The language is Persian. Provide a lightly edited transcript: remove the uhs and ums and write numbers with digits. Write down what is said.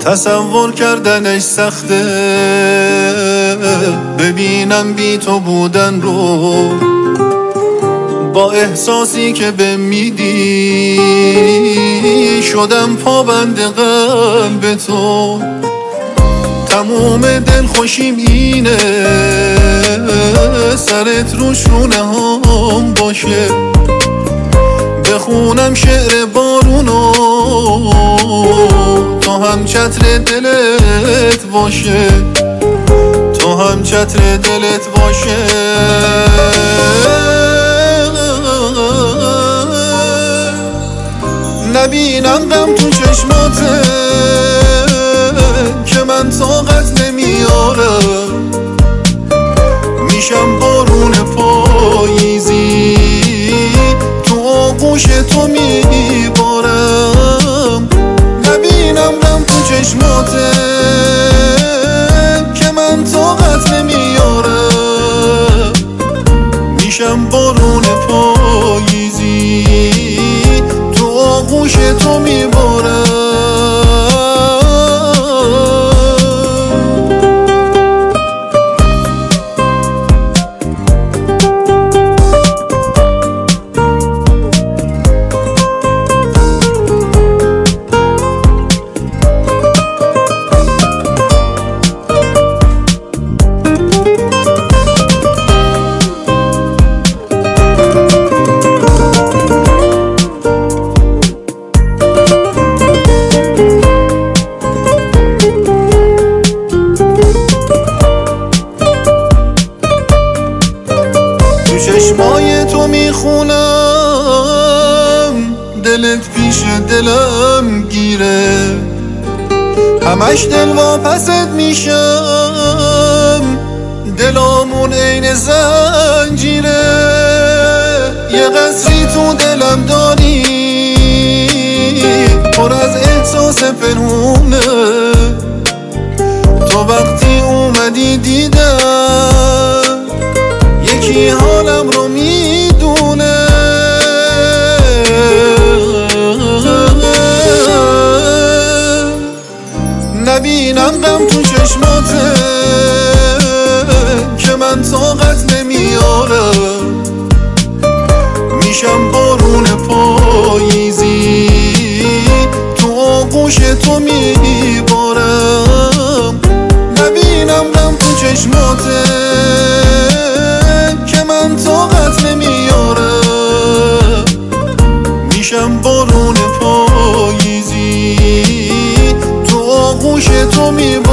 تصور کردنش سخته، ببینم بی تو بودن رو با احساسی که به میدی. شدم پابند قلب تو، تموم دل خوشیم اینه سرت رو شونه هم باشه. بخونم شعر بارونو تو هم چتر دلت باشه، تو هم چتر دلت باشه. نبینم غم تو چشماته که من طاقت نمیارم. میشم بارون پاییزی تو آغوش تو میبارم. نبینم غم تو چشماته که من طاقت نمیارم. میشم بارون پاییزی تو آغوش تو میبارم. چشمای تو میخونم دلت پیش دلم گیره. همش دل واپست میشم دلامون عین زنجیره. یه قصری تو دلم داری پر از احساس پنهونه. تو وقتی اومدی دیدم یکی حالم رو میدونه. نبینم غم تو چشماته که من طاقت نمیارم. میشم بارون پاییزی تو آغوش تو میبارم. نبینم غم تو چشماته که من طاقت نمیارم. میشم بارون پاییزی تو آغوش تو میبارم.